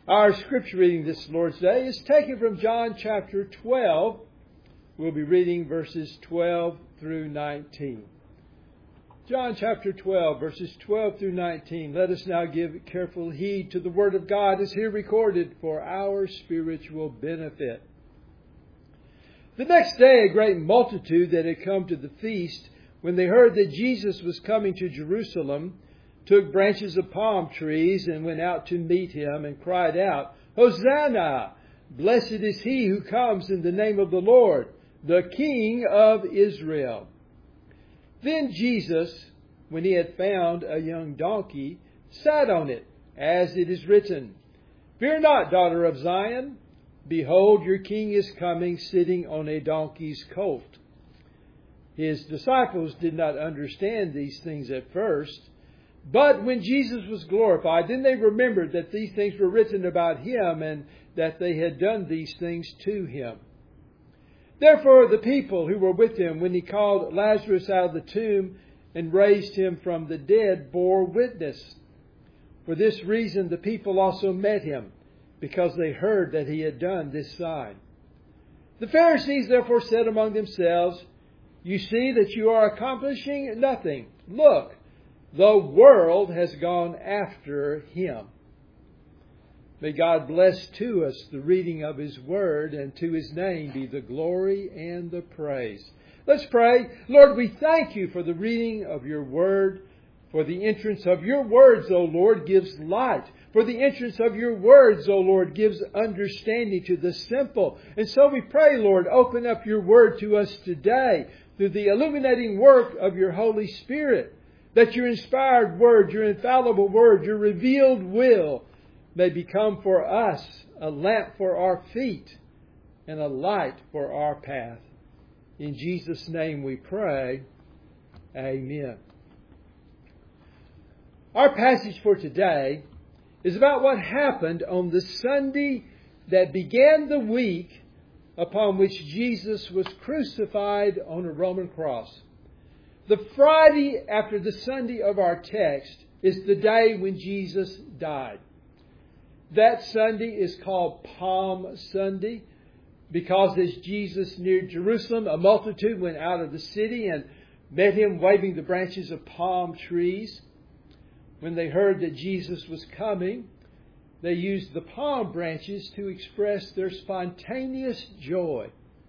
Our scripture reading this Lord's Day is taken from John chapter 12. We'll be reading verses 12 through 19. John chapter 12, verses 12 through 19. Let us now give careful heed to the Word of God as here recorded for our spiritual benefit. The next day a great multitude that had come to the feast, when they heard that Jesus was coming to Jerusalem, took branches of palm trees and went out to meet him and cried out, "Hosanna! Blessed is he who comes in the name of the Lord, the King of Israel." Then Jesus, when he had found a young donkey, sat on it, as it is written, "Fear not, daughter of Zion. Behold, your king is coming, sitting on a donkey's colt." His disciples did not understand these things at first. But when Jesus was glorified, then they remembered that these things were written about him and that they had done these things to him. Therefore the people who were with him, when he called Lazarus out of the tomb and raised him from the dead, bore witness. For this reason the people also met him, because they heard that he had done this sign. The Pharisees therefore said among themselves, "You see that you are accomplishing nothing. Look, the world has gone after him." May God bless to us the reading of His Word, and to His name be the glory and the praise. Let's pray. Lord, we thank You for the reading of Your Word. For the entrance of Your words, O Lord, gives light. For the entrance of Your words, O Lord, gives understanding to the simple. And so we pray, Lord, open up Your Word to us today through the illuminating work of Your Holy Spirit, that Your inspired Word, Your infallible Word, Your revealed will may become for us a lamp for our feet and a light for our path. In Jesus' name we pray. Amen. Our passage for today is about what happened on the Sunday that began the week upon which Jesus was crucified on a Roman cross. The Friday after the Sunday of our text is the day when Jesus died. That Sunday is called Palm Sunday because as Jesus neared Jerusalem, a multitude went out of the city and met him waving the branches of palm trees. When they heard that Jesus was coming, they used the palm branches to express their spontaneous joy.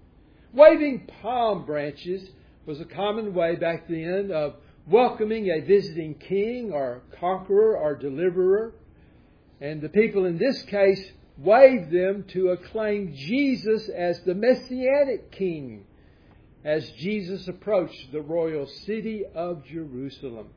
Waving palm branches was a common way back then of welcoming a visiting king or conqueror or deliverer. And the people in this case waved them to acclaim Jesus as the Messianic King as Jesus approached the royal city of Jerusalem.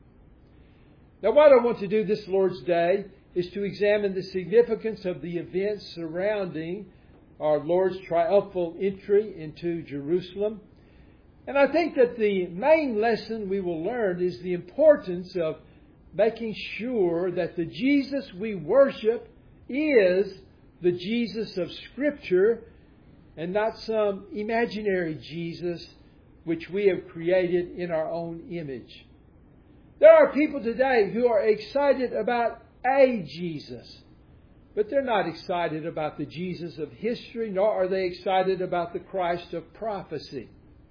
Now, what I want to do this Lord's Day is to examine the significance of the events surrounding our Lord's triumphal entry into Jerusalem. And I think that the main lesson we will learn is the importance of making sure that the Jesus we worship is the Jesus of Scripture and not some imaginary Jesus which we have created in our own image. There are people today who are excited about a Jesus, but they're not excited about the Jesus of history, nor are they excited about the Christ of prophecy.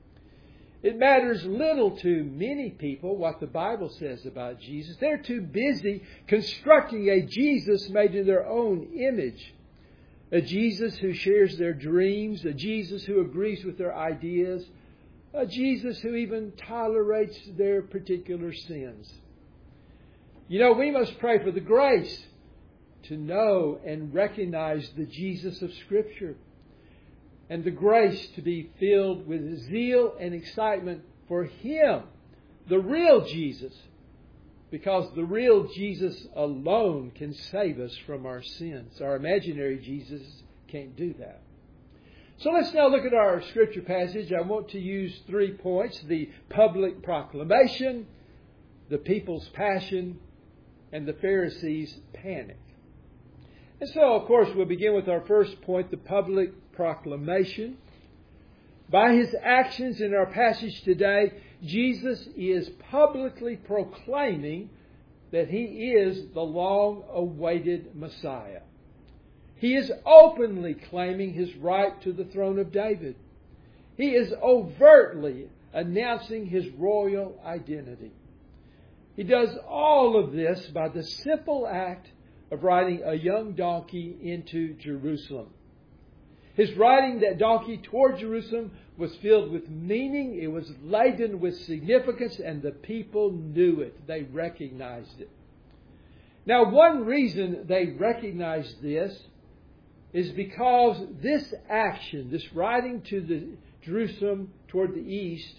It matters little to many people what the Bible says about Jesus. They're too busy constructing a Jesus made in their own image. A Jesus who shares their dreams, a Jesus who agrees with their ideas, a Jesus who even tolerates their particular sins. You know, we must pray for the grace to know and recognize the Jesus of Scripture, and the grace to be filled with zeal and excitement for Him, the real Jesus, because the real Jesus alone can save us from our sins. Our imaginary Jesus can't do that. So let's now look at our Scripture passage. I want to use 3 points: the public proclamation, the people's passion, and the Pharisees' panic. And so, of course, we'll begin with our first point, the public proclamation. By His actions in our passage today, Jesus is publicly proclaiming that He is the long-awaited Messiah. He is openly claiming his right to the throne of David. He is overtly announcing his royal identity. He does all of this by the simple act of riding a young donkey into Jerusalem. His riding that donkey toward Jerusalem was filled with meaning. It was laden with significance, and the people knew it. They recognized it. Now, one reason they recognized this is because this action, this riding to the Jerusalem toward the east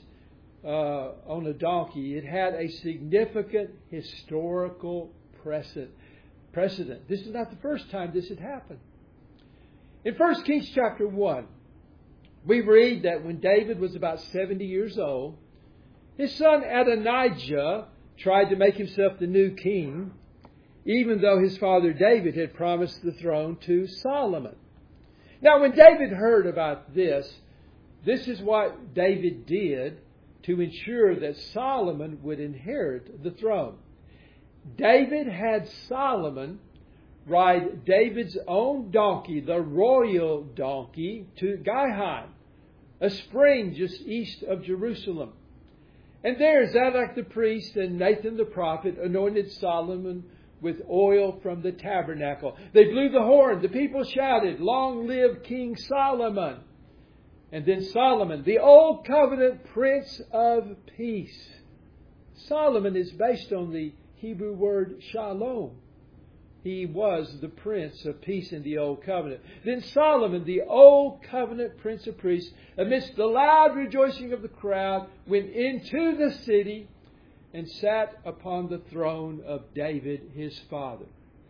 on a donkey, it had a significant historical precedent. This is not the first time this had happened. In 1 Kings chapter 1, we read that when David was about 70 years old, his son Adonijah tried to make himself the new king, even though his father David had promised the throne to Solomon. Now, when David heard about this is what David did to ensure that Solomon would inherit the throne. David had Solomon ride David's own donkey, the royal donkey, to Gihon, a spring just east of Jerusalem. And there Zadok the priest and Nathan the prophet anointed Solomon with oil from the tabernacle. They blew the horn. The people shouted, "Long live King Solomon!" And then Solomon, the Old Covenant Prince of Peace. Solomon is based on the Hebrew word shalom. He was the Prince of Peace in the Old Covenant. Then Solomon, the Old Covenant Prince of Priests, amidst the loud rejoicing of the crowd, went into the city and sat upon the throne of David, his father.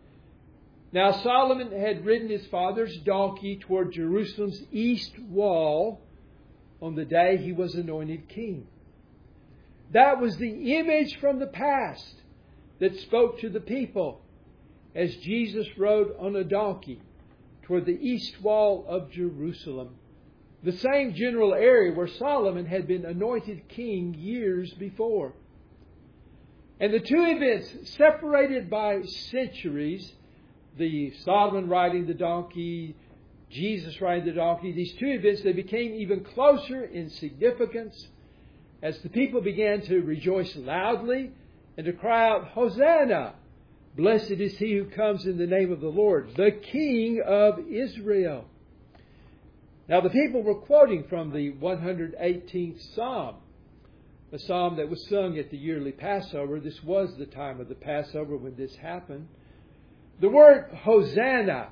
Now Solomon had ridden his father's donkey toward Jerusalem's east wall on the day he was anointed king. That was the image from the past that spoke to the people as Jesus rode on a donkey toward the east wall of Jerusalem, the same general area where Solomon had been anointed king years before. And the two events, separated by centuries, the Solomon riding the donkey, Jesus riding the donkey, these two events, they became even closer in significance as the people began to rejoice loudly and to cry out, "Hosanna! Blessed is he who comes in the name of the Lord, the King of Israel." Now the people were quoting from the 118th Psalm, a psalm that was sung at the yearly Passover. This was the time of the Passover when this happened. The word Hosanna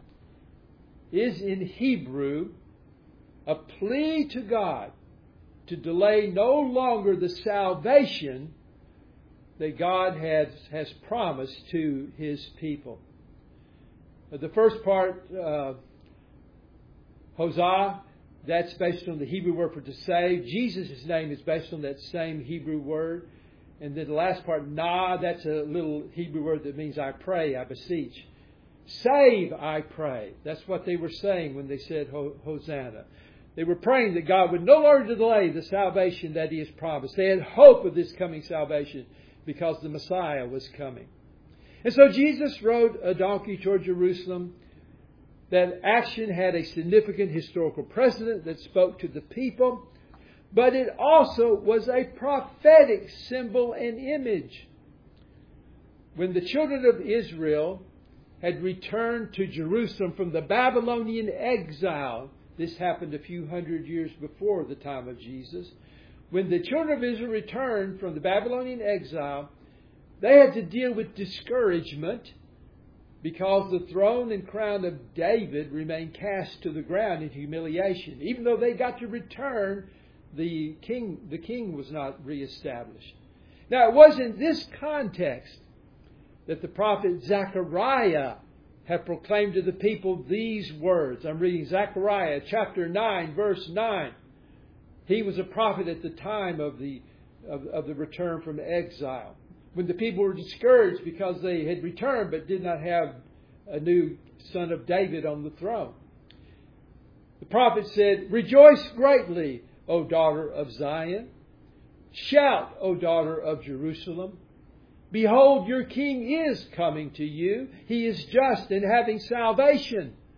is in Hebrew a plea to God to delay no longer the salvation that God has promised to His people. The first part, Hosea, that's based on the Hebrew word for to save. Jesus' name is based on that same Hebrew word. And then the last part, "na," that's a little Hebrew word that means I pray, I beseech. Save, I pray. That's what they were saying when they said Hosanna. They were praying that God would no longer delay the salvation that He has promised. They had hope of this coming salvation because the Messiah was coming. And so Jesus rode a donkey toward Jerusalem. That action had a significant historical precedent that spoke to the people, but it also was a prophetic symbol and image. When the children of Israel had returned to Jerusalem from the Babylonian exile, this happened a few hundred years before the time of Jesus. When the children of Israel returned from the Babylonian exile, they had to deal with discouragement because the throne and crown of David remained cast to the ground in humiliation. Even though they got to return, the king was not reestablished. Now, it was in this context that the prophet Zechariah had proclaimed to the people these words. I'm reading Zechariah chapter 9, verse 9. He was a prophet at the time of the return from exile, when the people were discouraged because they had returned but did not have a new son of David on the throne. The prophet said, "Rejoice greatly, O daughter of Zion. Shout, O daughter of Jerusalem. Behold, your king is coming to you. He is just and having salvation,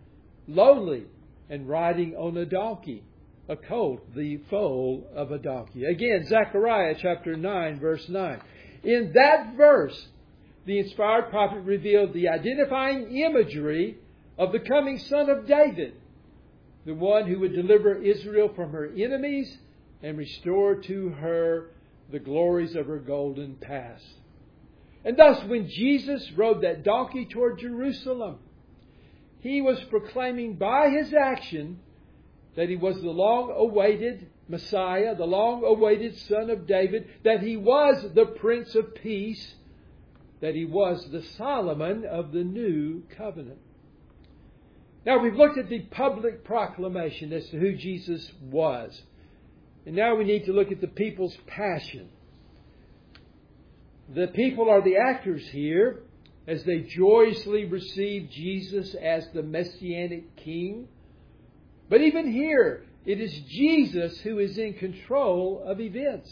lowly, and riding on a donkey, a colt, the foal of a donkey. Again, Zechariah chapter 9, verse 9. In that verse, the inspired prophet revealed the identifying imagery of the coming Son of David, the one who would deliver Israel from her enemies and restore to her the glories of her golden past. And thus, when Jesus rode that donkey toward Jerusalem, He was proclaiming by His action that He was the long-awaited Messiah, the long-awaited Son of David, that He was the Prince of Peace, that He was the Solomon of the New Covenant. Now, we've looked at the public proclamation as to who Jesus was. And now we need to look at the people's passion. The people are the actors here as they joyously receive Jesus as the Messianic King. But even here, it is Jesus who is in control of events.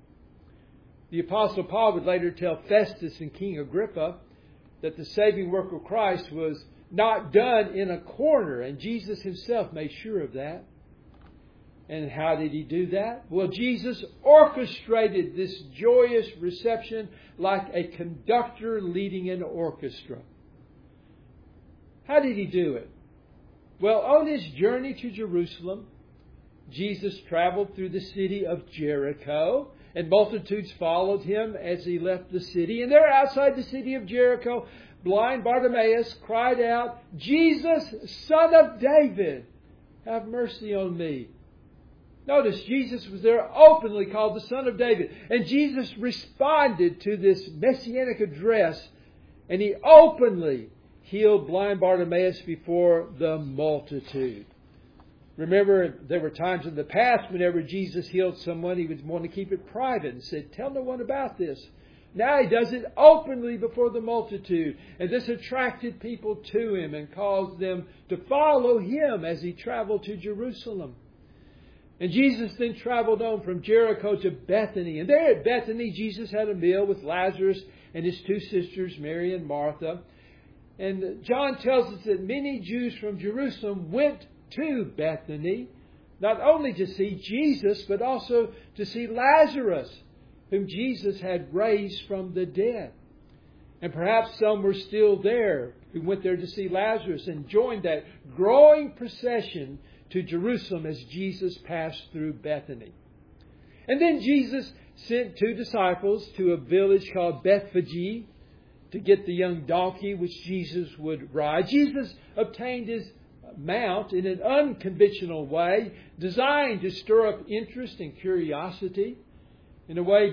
The Apostle Paul would later tell Festus and King Agrippa that the saving work of Christ was not done in a corner, and Jesus Himself made sure of that. And how did He do that? Well, Jesus orchestrated this joyous reception like a conductor leading an orchestra. How did He do it? Well, on His journey to Jerusalem, Jesus traveled through the city of Jericho, and multitudes followed Him as He left the city. And there outside the city of Jericho, blind Bartimaeus cried out, "Jesus, Son of David, have mercy on me." Notice, Jesus was there openly called the Son of David. And Jesus responded to this messianic address, and He openly healed blind Bartimaeus before the multitude. Remember, there were times in the past whenever Jesus healed someone, He would want to keep it private and said, "Tell no one about this." Now He does it openly before the multitude. And this attracted people to Him and caused them to follow Him as He traveled to Jerusalem. And Jesus then traveled on from Jericho to Bethany. And there at Bethany, Jesus had a meal with Lazarus and his two sisters, Mary and Martha. And John tells us that many Jews from Jerusalem went to Bethany, not only to see Jesus, but also to see Lazarus, whom Jesus had raised from the dead. And perhaps some were still there who went there to see Lazarus and joined that growing procession to Jerusalem as Jesus passed through Bethany. And then Jesus sent 2 disciples to a village called Bethphage to get the young donkey which Jesus would ride. Jesus obtained His mount in an unconventional way, designed to stir up interest and curiosity, in a way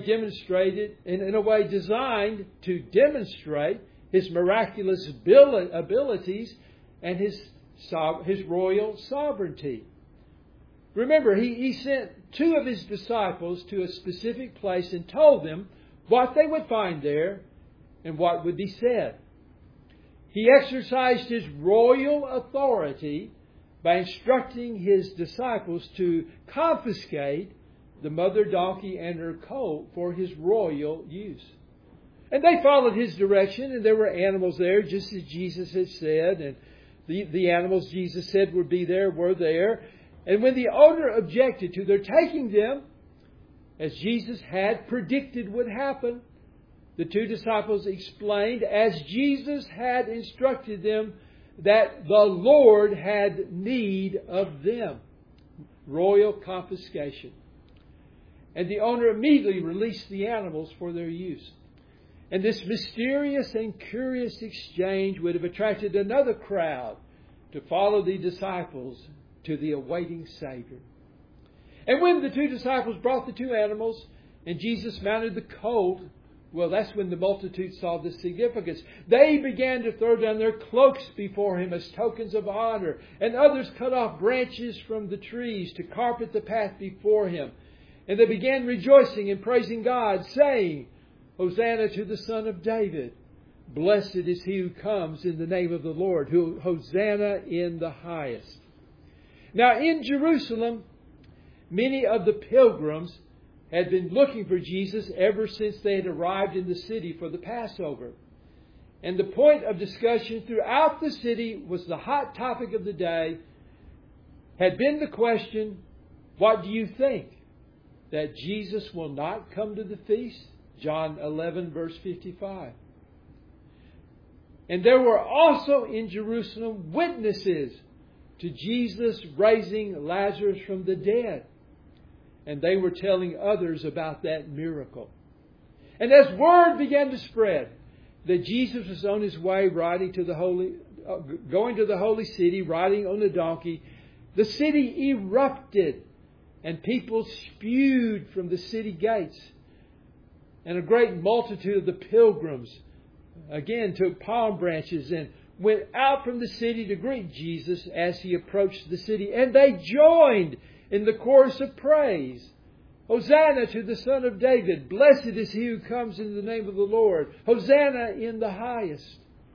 designed to demonstrate His miraculous abilities and His royal sovereignty. Remember, he sent 2 of His disciples to a specific place and told them what they would find there and what would be said. He exercised His royal authority by instructing His disciples to confiscate the mother donkey and her colt for His royal use. And they followed His direction, and there were animals there, just as Jesus had said, and the animals Jesus said would be there were there. And when the owner objected to their taking them, as Jesus had predicted would happen, the 2 disciples explained, as Jesus had instructed them, that the Lord had need of them. Royal confiscation. And the owner immediately released the animals for their use. And this mysterious and curious exchange would have attracted another crowd to follow the disciples to the awaiting Savior. And when the 2 disciples brought the 2 animals and Jesus mounted the colt, well, that's when the multitude saw the significance. They began to throw down their cloaks before Him as tokens of honor, and others cut off branches from the trees to carpet the path before Him. And they began rejoicing and praising God, saying, "Hosanna to the Son of David. Blessed is He who comes in the name of the Lord. Hosanna in the highest." Now in Jerusalem, many of the pilgrims had been looking for Jesus ever since they had arrived in the city for the Passover. And the point of discussion throughout the city was the hot topic of the day, had been the question, what do you think? That Jesus will not come to the feast? John 11, verse 55. And there were also in Jerusalem witnesses to Jesus raising Lazarus from the dead. And they were telling others about that miracle. And as word began to spread that Jesus was on his way going to the holy city, riding on a donkey, the city erupted and people spewed from the city gates. And a great multitude of the pilgrims again took palm branches and went out from the city to greet Jesus as he approached the city. And they joined in the chorus of praise. Hosanna to the Son of David. Blessed is he who comes in the name of the Lord. Hosanna in the highest.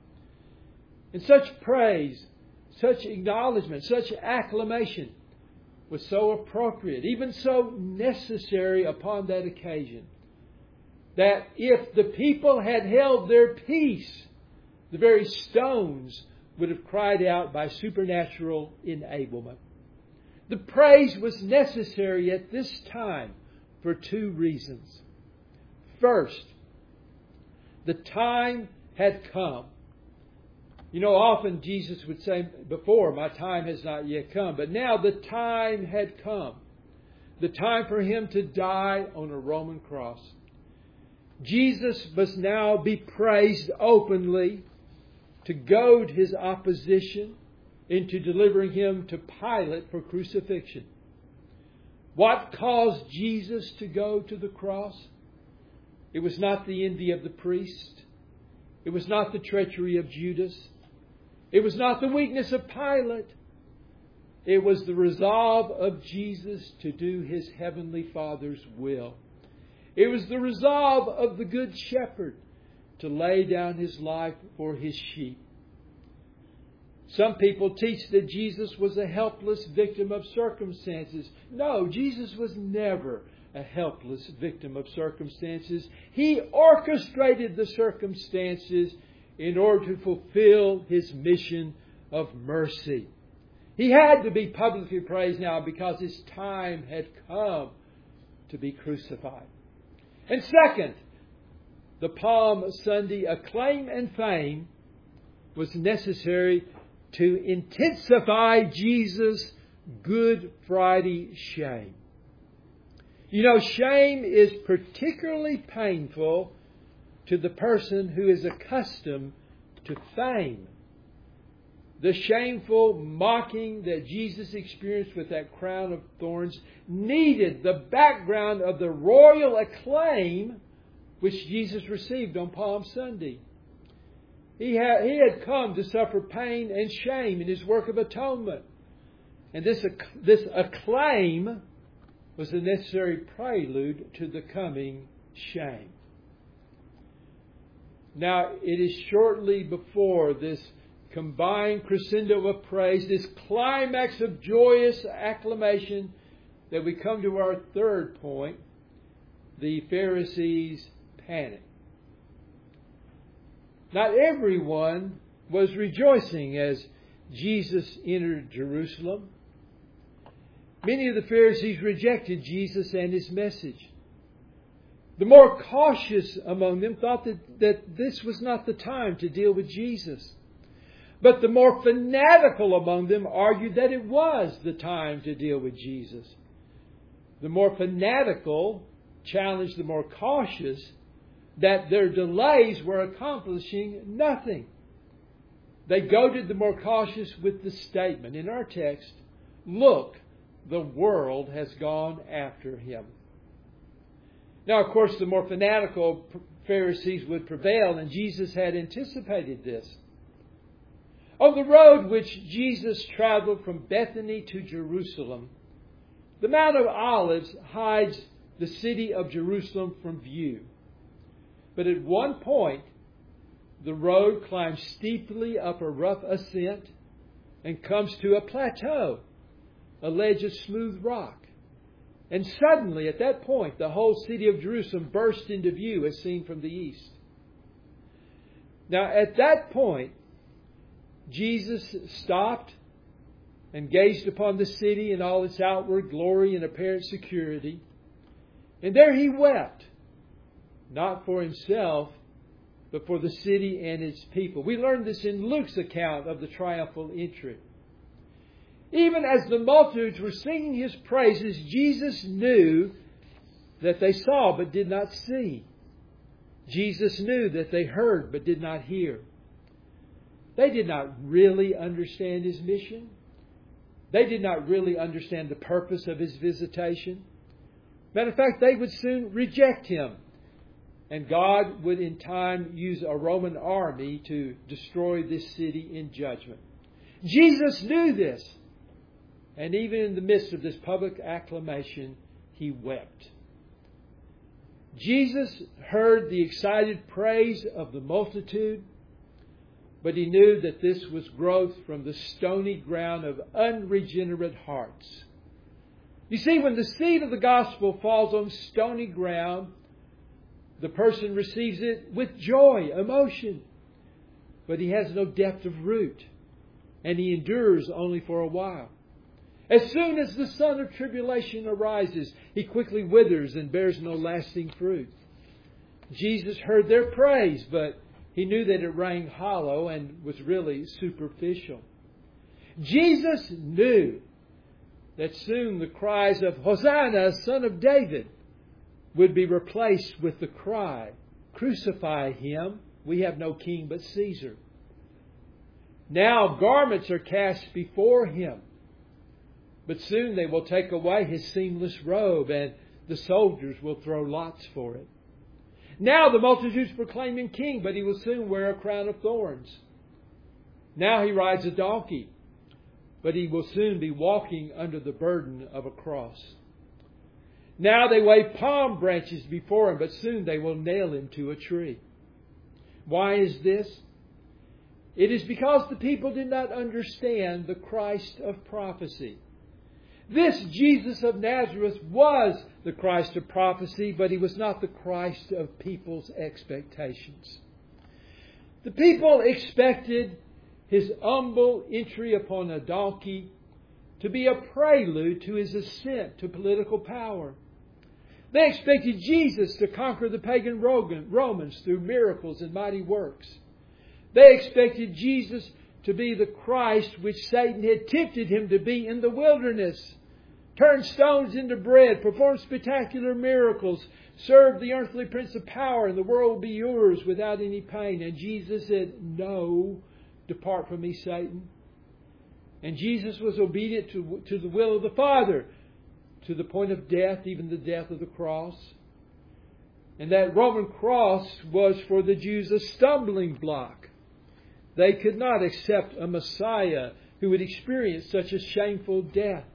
And such praise, such acknowledgement, such acclamation was so appropriate, even so necessary upon that occasion, that if the people had held their peace, the very stones would have cried out by supernatural enablement. The praise was necessary at this time for two reasons. First, the time had come. You know, often Jesus would say before, my time has not yet come. But now the time had come. The time for him to die on a Roman cross. Jesus must now be praised openly to goad his opposition into delivering him to Pilate for crucifixion. What caused Jesus to go to the cross? It was not the envy of the priest. It was not the treachery of Judas. It was not the weakness of Pilate. It was the resolve of Jesus to do his heavenly Father's will. It was the resolve of the Good Shepherd to lay down his life for his sheep. Some people teach that Jesus was a helpless victim of circumstances. No, Jesus was never a helpless victim of circumstances. He orchestrated the circumstances in order to fulfill his mission of mercy. He had to be publicly praised now because his time had come to be crucified. And second, the Palm Sunday acclaim and fame was necessary to intensify Jesus' Good Friday shame. You know, shame is particularly painful to the person who is accustomed to fame. The shameful mocking that Jesus experienced with that crown of thorns needed the background of the royal acclaim which Jesus received on Palm Sunday. He had come to suffer pain and shame in his work of atonement. And this acclaim was a necessary prelude to the coming shame. Now, it is shortly before this combined crescendo of praise, this climax of joyous acclamation, that we come to our third point, the Pharisees' panic. Not everyone was rejoicing as Jesus entered Jerusalem. Many of the Pharisees rejected Jesus and his message. The more cautious among them thought that this was not the time to deal with Jesus. But the more fanatical among them argued that it was the time to deal with Jesus. The more fanatical challenged the more cautious that their delays were accomplishing nothing. They goaded the more cautious with the statement in our text, "Look, the world has gone after him." Now, of course, the more fanatical Pharisees would prevail, and Jesus had anticipated this. On the road which Jesus traveled from Bethany to Jerusalem, the Mount of Olives hides the city of Jerusalem from view. But at one point, the road climbs steeply up a rough ascent and comes to a plateau, a ledge of smooth rock. And suddenly, at that point, the whole city of Jerusalem burst into view as seen from the east. Now, at that point, Jesus stopped and gazed upon the city in all its outward glory and apparent security. And there He wept, not for Himself, but for the city and its people. We learn this in Luke's account of the triumphal entry. Even as the multitudes were singing His praises, Jesus knew that they saw but did not see. Jesus knew that they heard but did not hear. They did not really understand His mission. They did not really understand the purpose of His visitation. Matter of fact, they would soon reject Him. And God would in time use a Roman army to destroy this city in judgment. Jesus knew this. And even in the midst of this public acclamation, He wept. Jesus heard the excited praise of the multitude, but He knew that this was growth from the stony ground of unregenerate hearts. You see, when the seed of the gospel falls on stony ground, the person receives it with joy, emotion, but he has no depth of root, and he endures only for a while. As soon as the sun of tribulation arises, he quickly withers and bears no lasting fruit. Jesus heard their praise, but He knew that it rang hollow and was really superficial. Jesus knew that soon the cries of Hosanna, Son of David, would be replaced with the cry, Crucify Him, we have no king but Caesar. Now garments are cast before Him, but soon they will take away His seamless robe, and the soldiers will throw lots for it. Now the multitudes proclaim Him king, but He will soon wear a crown of thorns. Now He rides a donkey, but He will soon be walking under the burden of a cross. Now they wave palm branches before Him, but soon they will nail Him to a tree. Why is this? It is because the people did not understand the Christ of prophecy. This Jesus of Nazareth was the Christ of prophecy, but He was not the Christ of people's expectations. The people expected His humble entry upon a donkey to be a prelude to His ascent to political power. They expected Jesus to conquer the pagan Romans through miracles and mighty works. They expected Jesus to be the Christ which Satan had tempted Him to be in the wilderness. Turn stones into bread, perform spectacular miracles, serve the earthly prince of power, and the world will be yours without any pain. And Jesus said, No, depart from me, Satan. And Jesus was obedient to the will of the Father, to the point of death, even the death of the cross. And that Roman cross was for the Jews a stumbling block. They could not accept a Messiah who would experience such a shameful death.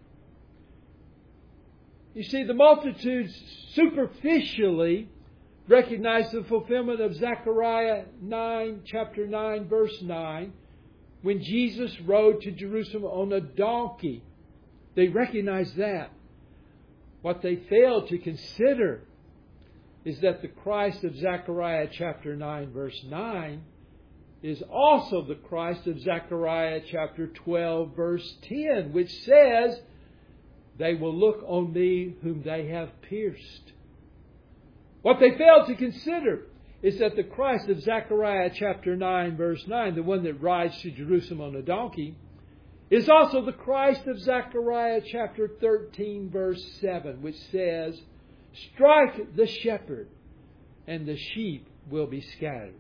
You see, the multitudes superficially recognized the fulfillment of Zechariah chapter 9, verse 9, when Jesus rode to Jerusalem on a donkey. They recognized that. What they failed to consider is that the Christ of Zechariah chapter 9, verse 9, is also the Christ of Zechariah chapter 12, verse 10, which says, They will look on me whom they have pierced. What they failed to consider is that the Christ of Zechariah chapter 9, verse 9, the one that rides to Jerusalem on a donkey, is also the Christ of Zechariah chapter 13, verse 7, which says, Strike the shepherd, and the sheep will be scattered.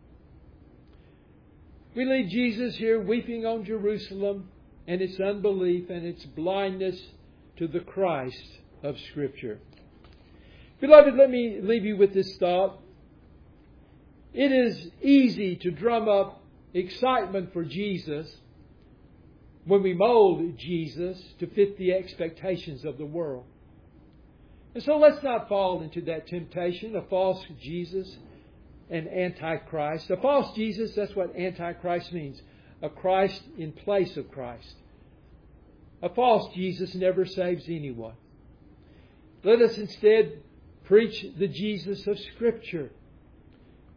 We leave Jesus here weeping on Jerusalem and its unbelief and its blindness to the Christ of Scripture. Beloved, let me leave you with this thought. It is easy to drum up excitement for Jesus when we mold Jesus to fit the expectations of the world. And so let's not fall into that temptation, a false Jesus and Antichrist. A false Jesus, that's what Antichrist means. A Christ in place of Christ. A false Jesus never saves anyone. Let us instead preach the Jesus of Scripture.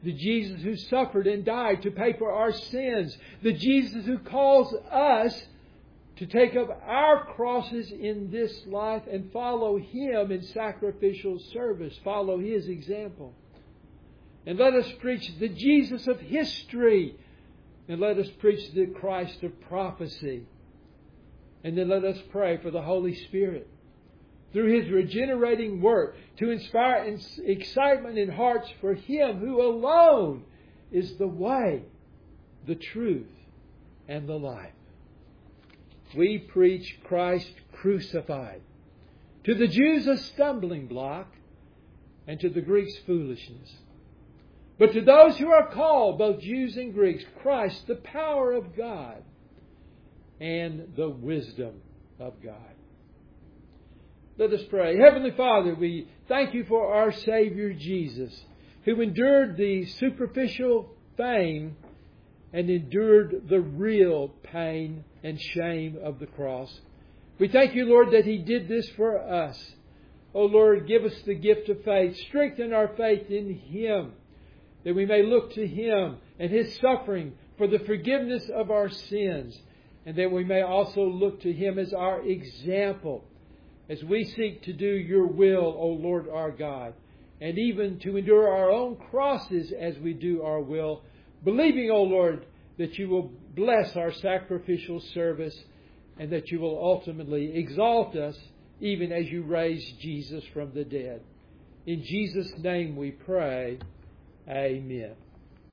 The Jesus who suffered and died to pay for our sins. The Jesus who calls us to take up our crosses in this life and follow Him in sacrificial service. Follow His example. And let us preach the Jesus of history. And let us preach the Christ of prophecy. And then let us pray for the Holy Spirit, through His regenerating work, to inspire excitement in hearts for Him who alone is the way, the truth, and the life. We preach Christ crucified. To the Jews a stumbling block, and to the Greeks foolishness. But to those who are called, both Jews and Greeks, Christ, the power of God and the wisdom of God. Let us pray. Heavenly Father, we thank You for our Savior Jesus, who endured the superficial fame and endured the real pain and shame of the cross. We thank You, Lord, that He did this for us. Oh Lord, give us the gift of faith. Strengthen our faith in Him, that we may look to Him and His suffering for the forgiveness of our sins, and that we may also look to Him as our example as we seek to do Your will, O Lord our God, and even to endure our own crosses as we do our will, believing, O Lord, that You will bless our sacrificial service and that You will ultimately exalt us even as You raise Jesus from the dead. In Jesus' name we pray. Amen.